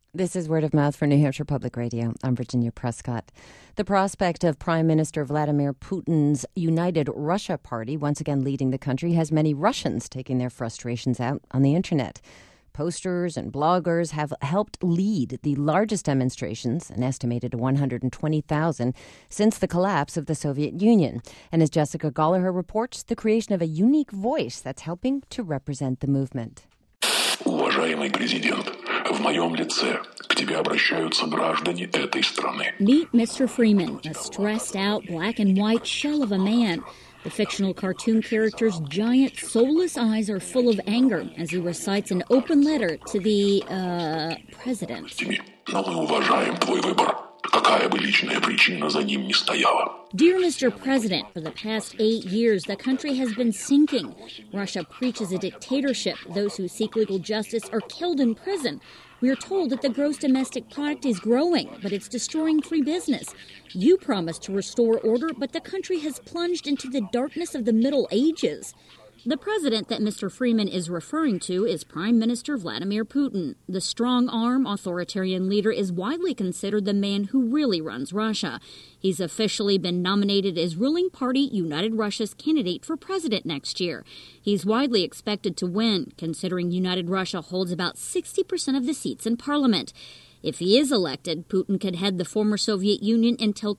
This is Word of Mouth for New Hampshire Public Radio. I'm Virginia Prescott. The prospect of Prime Minister Vladimir Putin's United Russia Party once again leading the country has many Russians taking their frustrations out on the internet. Posters and bloggers have helped lead the largest demonstrations, an estimated 120,000, since the collapse of the Soviet Union. And as Jessica Gallagher reports, the creation of a unique voice that's helping to represent the movement. Уважаемый президент, в моем лице к тебе обращаются граждане этой страны. Meet Mr. Freeman, a stressed-out black and white shell of a man. The fictional cartoon character's giant, soulless eyes are full of anger as he recites an open letter to the, president. Но мы уважаем твой выбор, какая бы личная причина за ним ни стояла. Dear Mr. President, for the past 8 years, the country has been sinking. Russia preaches a dictatorship. Those who seek legal justice are killed in prison. We are told that the gross domestic product is growing, but it's destroying free business. You promised to restore order, but the country has plunged into the darkness of the Middle Ages. The president that Mr. Freeman is referring to is Prime Minister Vladimir Putin. The strong-arm authoritarian leader is widely considered the man who really runs Russia. He's officially been nominated as ruling party United Russia's candidate for president next year. He's widely expected to win, considering United Russia holds about 60% of the seats in parliament. If he is elected, Putin could head the former Soviet Union until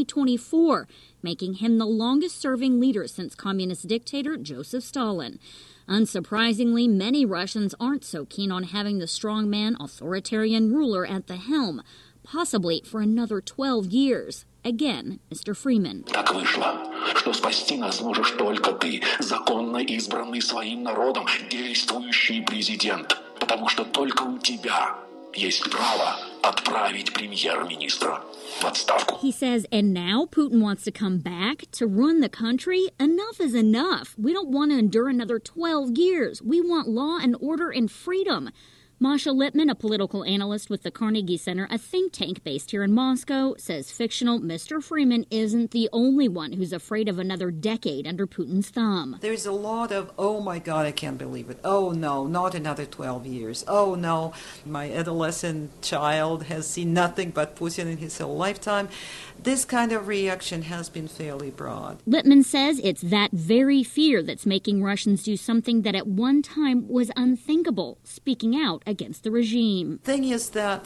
2024, making him the longest-serving leader since communist dictator Joseph Stalin. Unsurprisingly, many Russians aren't so keen on having the strongman authoritarian ruler at the helm, possibly for another 12 years. Again, Mr. Freeman. Так вышло, что спасти нас можешь только ты, законно избранный своим народом действующий президент, потому что только у тебя есть право отправить премьер-министра в отставку. He says, and now Putin wants to come back to run the country? Enough is enough. We don't want to endure another 12 years. We want law and order and freedom. Masha Littman, a political analyst with the Carnegie Center, a think tank based here in Moscow, says fictional Mr. Freeman isn't the only one who's afraid of another decade under Putin's thumb. There's a lot of, oh my God, I can't believe it. Oh no, not another 12 years. Oh no, my adolescent child has seen nothing but Putin in his whole lifetime. This kind of reaction has been fairly broad. Littman says it's that very fear that's making Russians do something that at one time was unthinkable, speaking out against the regime. Thing is that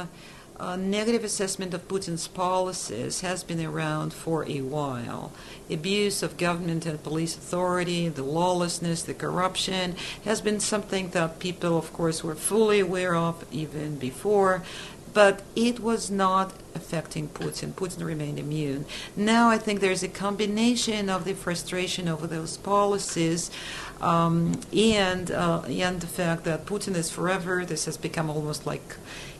a negative assessment of Putin's policies has been around for a while. Abuse of government and police authority, the lawlessness, the corruption has been something that people, of course, were fully aware of even before. But it was not affecting Putin. Putin remained immune. Now I think there's a combination of the frustration over those policies and the fact that Putin is forever. This has become almost like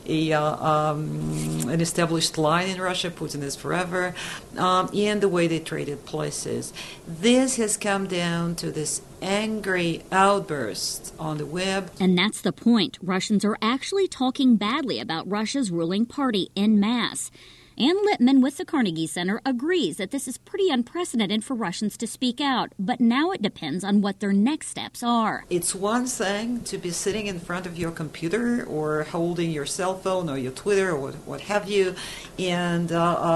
an established line in Russia. Putin is forever, and the way they traded places. This has come down to this angry outburst on the web. And that's the point. Russians are actually talking badly about Russia's ruling party en masse. Ann Littman with the Carnegie Center agrees that this is pretty unprecedented for Russians to speak out, but now it depends on what their next steps are. It's one thing to be sitting in front of your computer or holding your cell phone or your Twitter or what have you and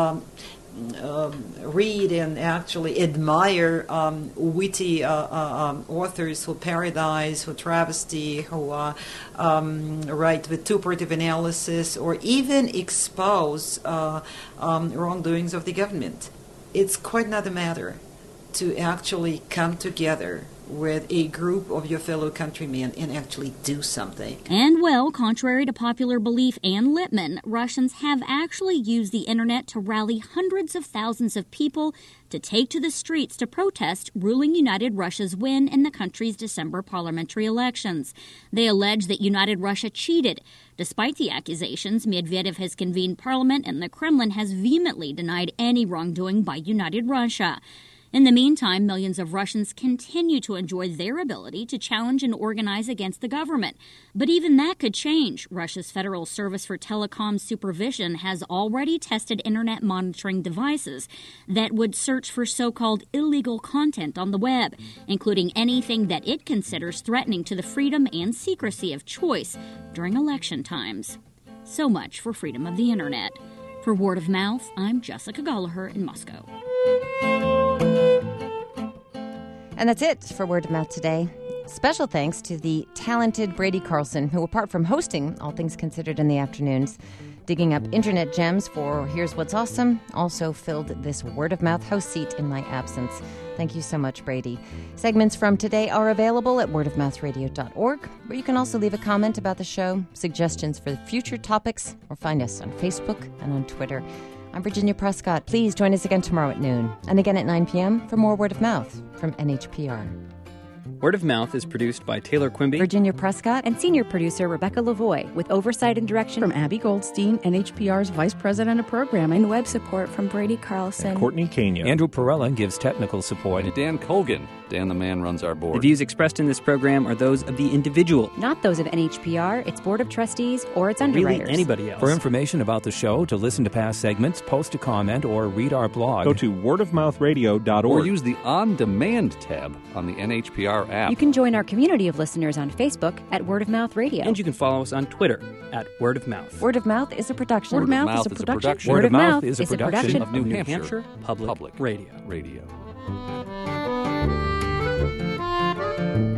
read and actually admire witty authors who parodize, who travesty, who write vituperative analysis, or even expose wrongdoings of the government. It's quite another matter to actually come together with a group of your fellow countrymen and actually do something. And, well, contrary to popular belief and Littman, Russians have actually used the internet to rally hundreds of thousands of people to take to the streets to protest ruling United Russia's win in the country's December parliamentary elections. They allege that United Russia cheated. Despite the accusations, Medvedev has convened parliament and the Kremlin has vehemently denied any wrongdoing by United Russia. In the meantime, millions of Russians continue to enjoy their ability to challenge and organize against the government. But even that could change. Russia's Federal Service for Telecom Supervision has already tested internet monitoring devices that would search for so-called illegal content on the web, including anything that it considers threatening to the freedom and secrecy of choice during election times. So much for freedom of the internet. For Word of Mouth, I'm Jessica Gallagher in Moscow. And that's it for Word of Mouth today. Special thanks to the talented Brady Carlson, who, apart from hosting All Things Considered in the afternoons, digging up internet gems for Here's What's Awesome, also filled this Word of Mouth host seat in my absence. Thank you so much, Brady. Segments from today are available at wordofmouthradio.org, where you can also leave a comment about the show, suggestions for future topics, or find us on Facebook and on Twitter. I'm Virginia Prescott. Please join us again tomorrow at noon, and again at 9 p.m. for more Word of Mouth from NHPR. Word of Mouth is produced by Taylor Quimby, Virginia Prescott, and senior producer Rebecca Lavoie, with oversight and direction from Abby Goldstein, NHPR's Vice President of Programming, and web support from Brady Carlson. And Courtney Kenya. Andrew Perella gives technical support. And Dan Colgan. Dan the man runs our board. The views expressed in this program are those of the individual, not those of NHPR, its Board of Trustees, or its underwriters. Really anybody else. For information about the show, to listen to past segments, post a comment, or read our blog, go to wordofmouthradio.org. Or use the On Demand tab on the NHPR app. You can join our community of listeners on Facebook at Word of Mouth Radio. And you can follow us on Twitter at Word of Mouth. Word of Mouth is a production. Word of Mouth is a production. Word of Mouth is a production of New Hampshire Public Radio. Radio.